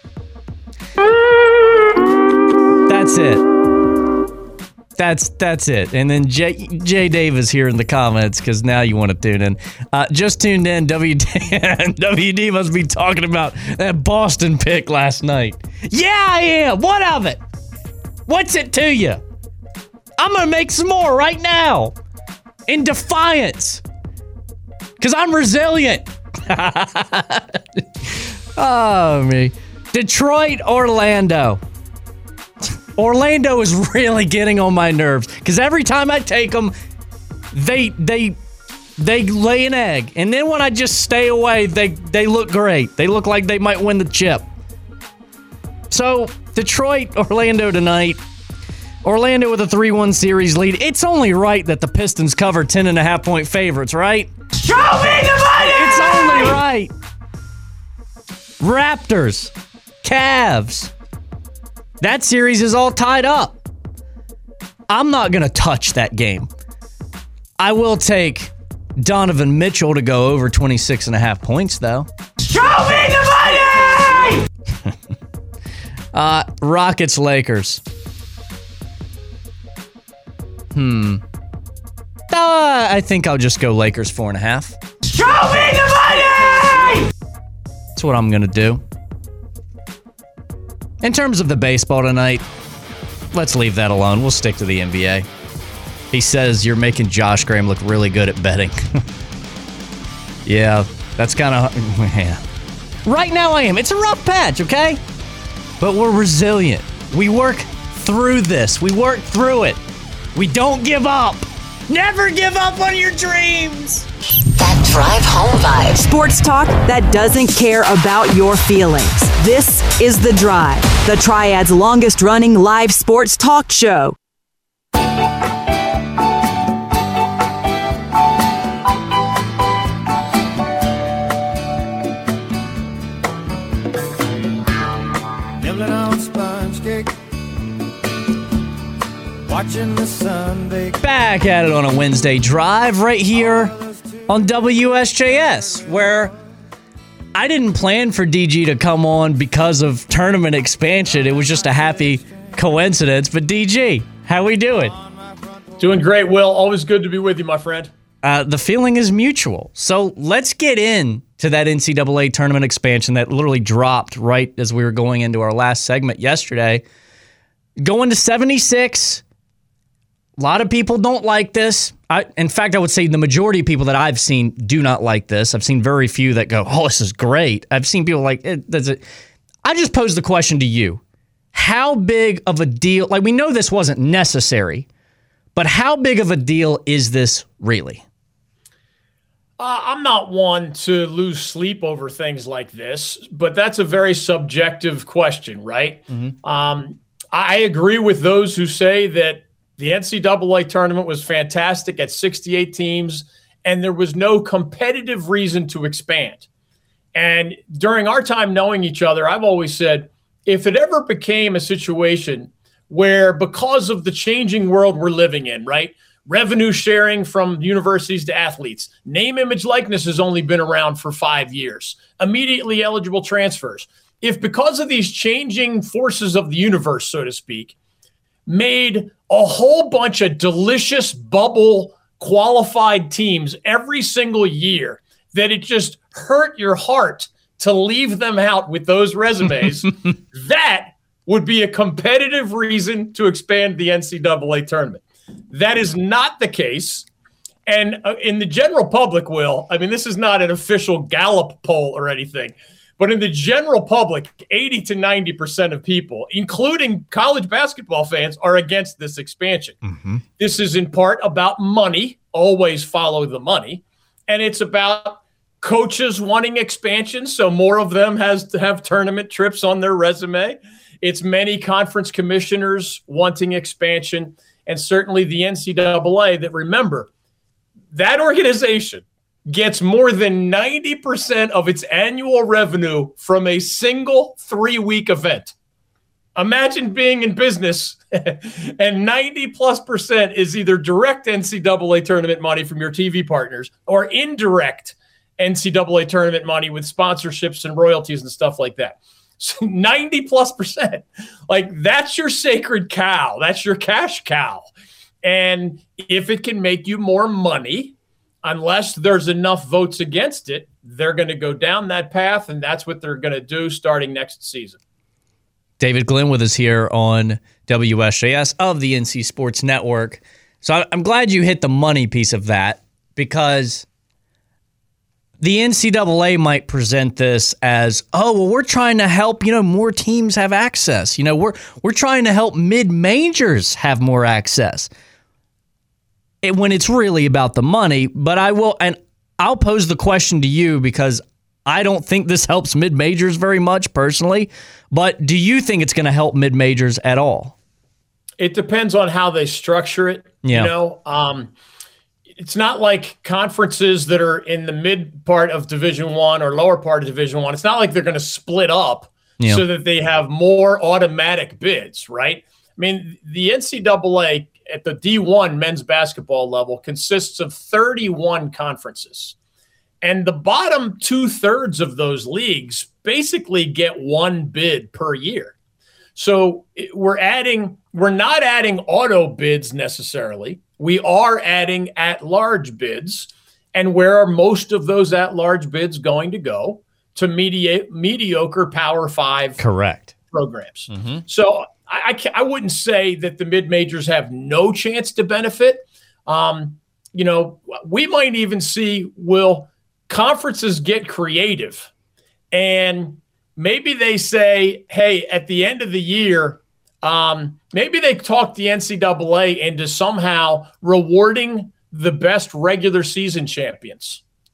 That's it. That's that's it. And then Jay, Jay Davis here in the comments, because now you want to tune in. Uh, just tuned in. W D, W D must be talking about that Boston pick last night. Yeah, I am. What of it? What's it to you? I'm going to make some more right now. In defiance. Because I'm resilient. Oh, me. Detroit, Orlando. Orlando is really getting on my nerves because every time I take them, they they they lay an egg, and then when I just stay away, they they look great. They look like they might win the chip. So Detroit, Orlando tonight. Orlando with a three one series lead. It's only right that the Pistons cover ten and a half point favorites, right? Show me the money! It's only right. Raptors, Cavs. That series is all tied up. I'm not going to touch that game. I will take Donovan Mitchell to go over twenty-six and a half points, though. Show me the money! uh, Rockets, Lakers. Hmm. Uh, I think I'll just go Lakers four and a half. Show me the money! That's what I'm going to do. In terms of the baseball tonight, let's leave that alone. We'll stick to the N B A. He says you're making Josh Graham look really good at betting. Yeah, that's kind of... Yeah. Right now I am. It's a rough patch, okay? But we're resilient. We work through this. We work through it. We don't give up. Never give up on your dreams. Fact Drive home vibes. Sports talk that doesn't care about your feelings. This is The Drive, the Triad's longest running live sports talk show. Watching the sun back at it on a Wednesday drive right here on W S J S, where I didn't plan for D G to come on because of tournament expansion. It was just a happy coincidence. But D G, how we doing? Doing great, Will. Always good to be with you, my friend. Uh, the feeling is mutual. So let's get in to that N C double A tournament expansion that literally dropped right as we were going into our last segment yesterday. Going to seventy-six. A lot of people don't like this. I, in fact, I would say the majority of people that I've seen do not like this. I've seen very few that go, oh, this is great. I've seen people like, it, does it. I just posed the question to you. How big of a deal, like we know this wasn't necessary, but how big of a deal is this really? Uh, I'm not one to lose sleep over things like this, but that's a very subjective question, right? Mm-hmm. Um, I agree with those who say that the N C double A tournament was fantastic at sixty-eight teams, and there was no competitive reason to expand. And during our time knowing each other, I've always said, if it ever became a situation where because of the changing world we're living in, right, revenue sharing from universities to athletes, name, image, likeness has only been around for five years, immediately eligible transfers. If because of these changing forces of the universe, so to speak, made a whole bunch of delicious bubble qualified teams every single year, that it just hurt your heart to leave them out with those resumes, that would be a competitive reason to expand the N C double A tournament. That is not the case. And uh, in the general public, Will, I mean, this is not an official Gallup poll or anything, but in the general public, eighty to ninety percent of people, including college basketball fans, are against this expansion. Mm-hmm. This is in part about money, always follow the money, and it's about coaches wanting expansion, so more of them has to have tournament trips on their resume. It's many conference commissioners wanting expansion, and certainly the N C double A that, remember, that organization gets more than ninety percent of its annual revenue from a single three-week event. Imagine being in business and ninety plus percent is either direct N C double A tournament money from your T V partners or indirect N C double A tournament money with sponsorships and royalties and stuff like that. So ninety plus percent, like that's your sacred cow. That's your cash cow. And if it can make you more money, unless there's enough votes against it, they're going to go down that path, and that's what they're going to do starting next season. David Glenn with us here on W S J S of the N C Sports Network. So I'm glad you hit the money piece of that, because the N C double A might present this as, oh, well, we're trying to help, you know, more teams have access. You know, we're we're trying to help mid-majors have more access. It, when it's really about the money. But I will, and I'll pose the question to you, because I don't think this helps mid-majors very much personally. But do you think it's going to help mid-majors at all? It depends on how they structure it. Yeah. You know, um, it's not like conferences that are in the mid part of Division One or lower part of Division One. It's not like they're going to split up yeah. so that they have more automatic bids, right? I mean, the N C double A at the D one men's basketball level consists of thirty-one conferences. And the bottom two-thirds of those leagues basically get one bid per year. So we're adding, we're not adding auto bids necessarily. We are adding at-large bids. And where are most of those at-large bids going to go? To media, mediocre Power Five Correct. programs. Mm-hmm. So I, I, I wouldn't say that the mid-majors have no chance to benefit. Um, you know, we might even see, will conferences get creative, and maybe they say, hey, at the end of the year, um, maybe they talk the N C double A into somehow rewarding the best regular season champions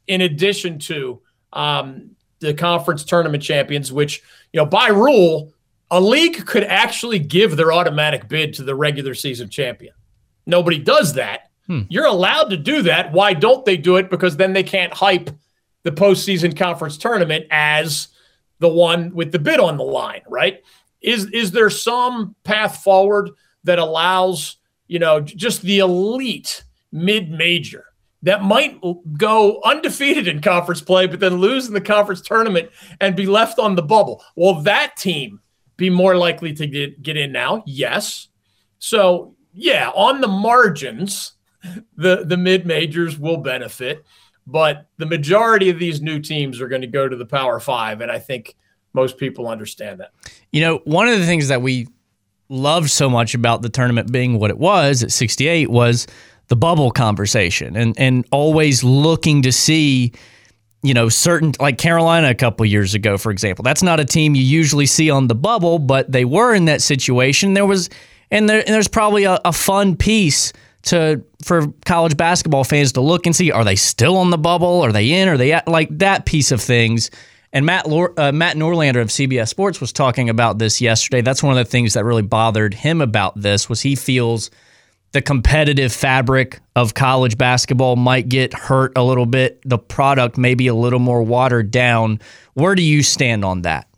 in addition to um, the conference tournament champions, which, you know, by rule, a league could actually give their automatic bid to the regular season champion. Nobody does that. Hmm. You're allowed to do that. Why don't they do it? Because then they can't hype the postseason conference tournament as the one with the bid on the line, right? Is is there some path forward that allows, you know, just the elite mid-major that might go undefeated in conference play, but then lose in the conference tournament and be left on the bubble? Will that team be more likely to get, get in now? Yes. So, yeah, on the margins, the, the mid-majors will benefit, but the majority of these new teams are going to go to the Power Five, and I think most people understand that. You know, one of the things that we loved so much about the tournament being what it was at sixty-eight was the bubble conversation and and always looking to see, you know, certain, like Carolina a couple years ago, for example. That's not a team you usually see on the bubble, but they were in that situation. There was, and, there, and there's probably a, a fun piece to for college basketball fans to look and see, are they still on the bubble? Are they in? Are they at, like that piece of things? And Matt uh, Matt Norlander of C B S Sports was talking about this yesterday. That's one of the things that really bothered him about this was he feels the competitive fabric of college basketball might get hurt a little bit. The product may be a little more watered down. Where do you stand on that?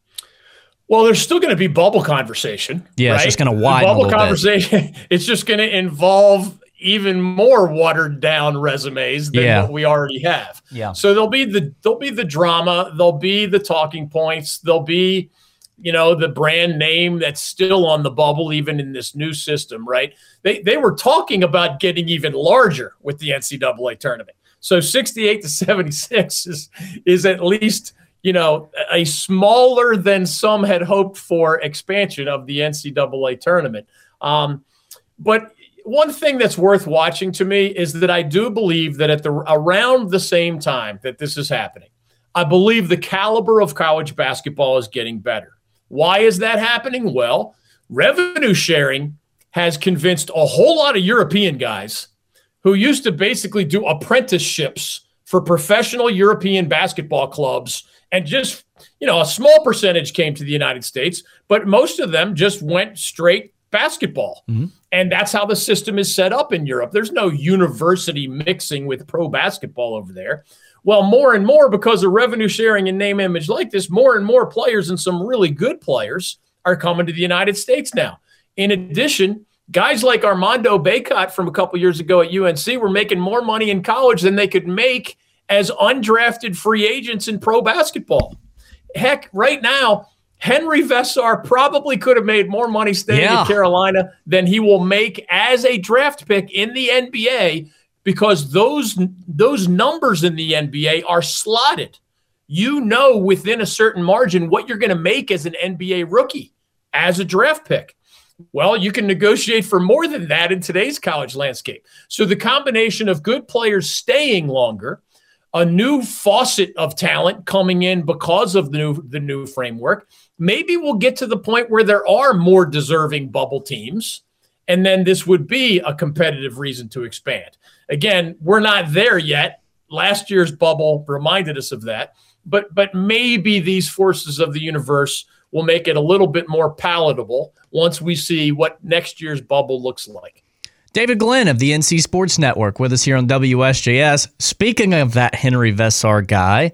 Well, there's still going to be bubble conversation. Yeah, right? It's just going to widen the bubble a little conversation. Bit. It's just going to involve even more watered down resumes than yeah. what we already have. Yeah. So there'll be the there'll be the drama, there'll be the talking points, there'll be, you know, the brand name that's still on the bubble even in this new system, right? They they were talking about getting even larger with the N C double A tournament. So sixty-eight to seventy-six is is at least, you know, a smaller than some had hoped for expansion of the N C double A tournament. Um, but one thing that's worth watching to me is that I do believe that at the around the same time that this is happening, I believe the caliber of college basketball is getting better. Why is that happening? Well, revenue sharing has convinced a whole lot of European guys who used to basically do apprenticeships for professional European basketball clubs, and just, you know, a small percentage came to the United States, but most of them just went straight basketball. Mm-hmm. And that's how the system is set up in Europe. There's no university mixing with pro basketball over there. Well, more and more, because of revenue sharing and name image like this, more and more players, and some really good players, are coming to the United States now. In addition, guys like Armando Bacot from a couple years ago at U N C were making more money in college than they could make as undrafted free agents in pro basketball. Heck, right now, Henry Vesar probably could have made more money staying yeah. in Carolina than he will make as a draft pick in the N B A, because those those numbers in the N B A are slotted. You know within a certain margin what you're going to make as an N B A rookie, as a draft pick. Well, you can negotiate for more than that in today's college landscape. So the combination of good players staying longer, a new faucet of talent coming in because of the new, the new framework, maybe we'll get to the point where there are more deserving bubble teams, and then this would be a competitive reason to expand. Again, we're not there yet. Last year's bubble reminded us of that, but but maybe these forces of the universe will make it a little bit more palatable once we see what next year's bubble looks like. David Glenn of the N C Sports Network with us here on W S J S. Speaking of that Henry Vesar guy,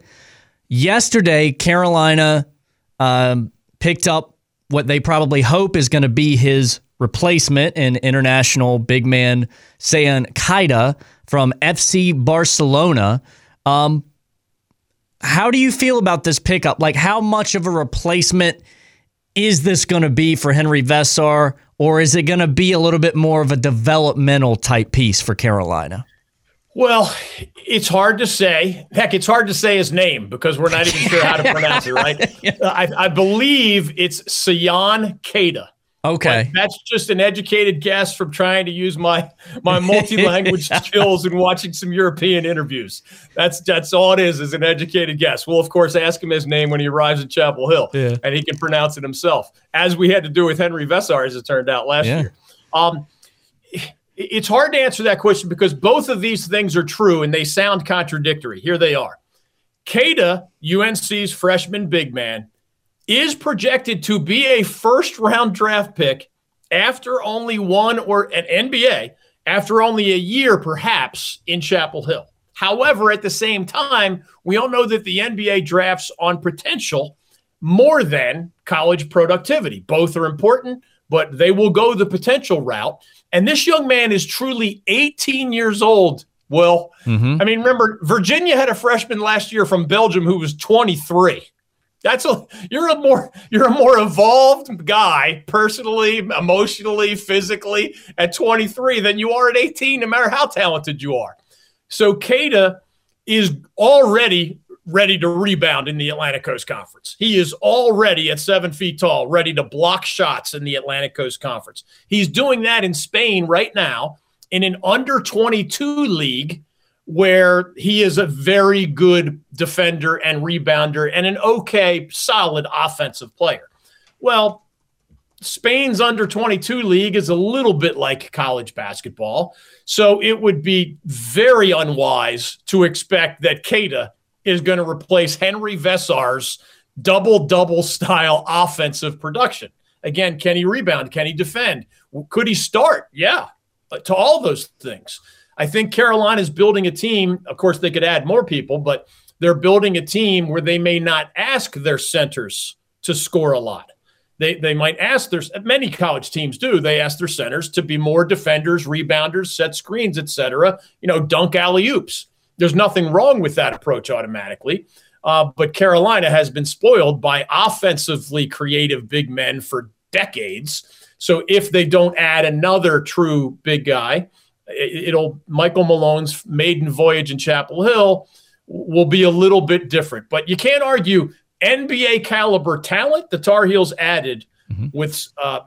yesterday Carolina um, picked up what they probably hope is going to be his replacement in international big man Sean Kaida from F C Barcelona. Um, how do you feel about this pickup? Like, how much of a replacement is this going to be for Henry Vesar, or is it going to be a little bit more of a developmental type piece for Carolina? Well, it's hard to say. Heck, it's hard to say his name because we're not even sure how to pronounce it, right? yeah. I, I believe it's Sean Kaida. Okay. But that's just an educated guess from trying to use my my multi-language yeah. skills and watching some European interviews. That's that's all it is, is an educated guess. We'll, of course, ask him his name when he arrives at Chapel Hill, yeah. and he can pronounce it himself, as we had to do with Henry Vesar, as it turned out last yeah. year. Um, it's hard to answer that question because both of these things are true and they sound contradictory. Here they are. Keita, U N C's freshman big man, is projected to be a first-round draft pick after only one or an N B A, after only a year perhaps in Chapel Hill. However, at the same time, we all know that the N B A drafts on potential more than college productivity. Both are important, but they will go the potential route. And this young man is truly eighteen years old, Will. Mm-hmm. I mean, remember, Virginia had a freshman last year from Belgium who was twenty-three. That's a you're a more you're a more evolved guy personally, emotionally, physically at twenty-three than you are at eighteen, no matter how talented you are. So Keita is already ready to rebound in the Atlantic Coast Conference. He is already at seven feet tall, ready to block shots in the Atlantic Coast Conference. He's doing that in Spain right now in an under twenty-two league where he is a very good defender and rebounder and an okay, solid offensive player. Well, Spain's under twenty-two league is a little bit like college basketball, so it would be very unwise to expect that Keita is going to replace Henry Vesar's double-double style offensive production. Again, can he rebound? Can he defend? Could he start? Yeah, to all those things. I think Carolina is building a team. Of course, they could add more people, but they're building a team where they may not ask their centers to score a lot. They they might ask their – many college teams do. They ask their centers to be more defenders, rebounders, set screens, et cetera, you know, dunk alley-oops. There's nothing wrong with that approach automatically. Uh, but Carolina has been spoiled by offensively creative big men for decades. So if they don't add another true big guy, it, it'll Michael Malone's maiden voyage in Chapel Hill will be a little bit different. But you can't argue N B A caliber talent the Tar Heels added mm-hmm. with uh,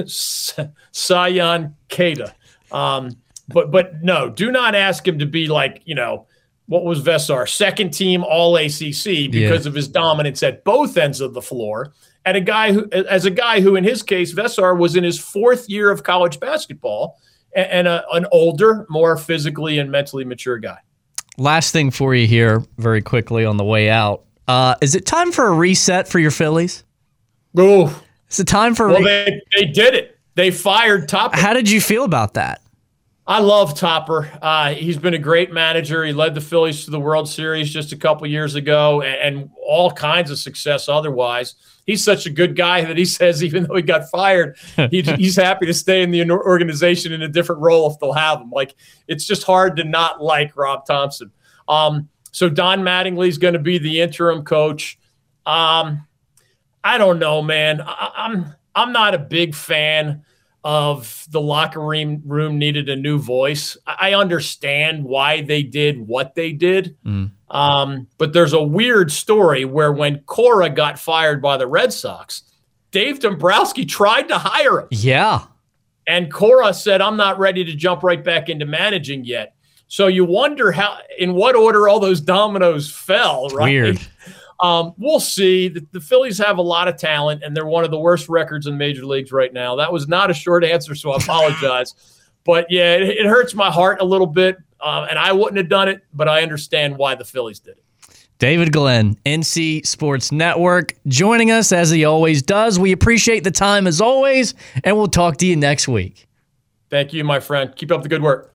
Sayan Keita. Um, but but no, do not ask him to be like, you know, what was Vesar? Second team All A C C because yeah. of his dominance at both ends of the floor. And a guy who, as a guy who, in his case, Vesar was in his fourth year of college basketball and, and a, an older, more physically and mentally mature guy. Last thing for you here, very quickly on the way out. Uh, is it time for a reset for your Phillies? Oh, is it time for? Well, re- they they did it. They fired Topper. How did you feel about that? I love Topper. Uh, he's been a great manager. He led the Phillies to the World Series just a couple years ago and, and all kinds of success otherwise. He's such a good guy that he says even though he got fired, he, he's happy to stay in the organization in a different role if they'll have him. Like, it's just hard to not like Rob Thompson. Um, so Don Mattingly's going to be the interim coach. Um, I don't know, man. I, I'm I'm not a big fan of the locker room room needed a new voice. I understand why they did what they did. Mm. Um, but there's a weird story where when Cora got fired by the Red Sox, Dave Dombrowski tried to hire him. Yeah. And Cora said, I'm not ready to jump right back into managing yet. So you wonder how, in what order all those dominoes fell, right? Weird. Um, we'll see. The, the Phillies have a lot of talent, and they're one of the worst records in major leagues right now. That was not a short answer, so I apologize. But, yeah, it, it hurts my heart a little bit, uh, and I wouldn't have done it, but I understand why the Phillies did it. David Glenn, N C Sports Network, joining us as he always does. We appreciate the time as always, and we'll talk to you next week. Thank you, my friend. Keep up the good work.